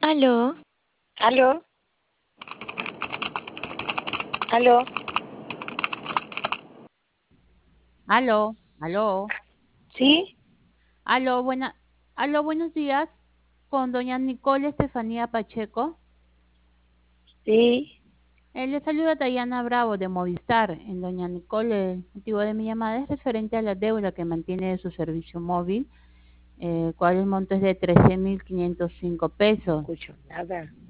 Aló, Aló, aló, Aló, aló, ¿sí? aló, aló, buenos días, con doña Nicole Estefanía Pacheco. Sí, Le saluda Dayana Bravo de Movistar. Doña Nicole, el motivo de mi llamada es referente a la deuda que mantiene de su servicio móvil, cual el monto es de no $13.505. escucho nada.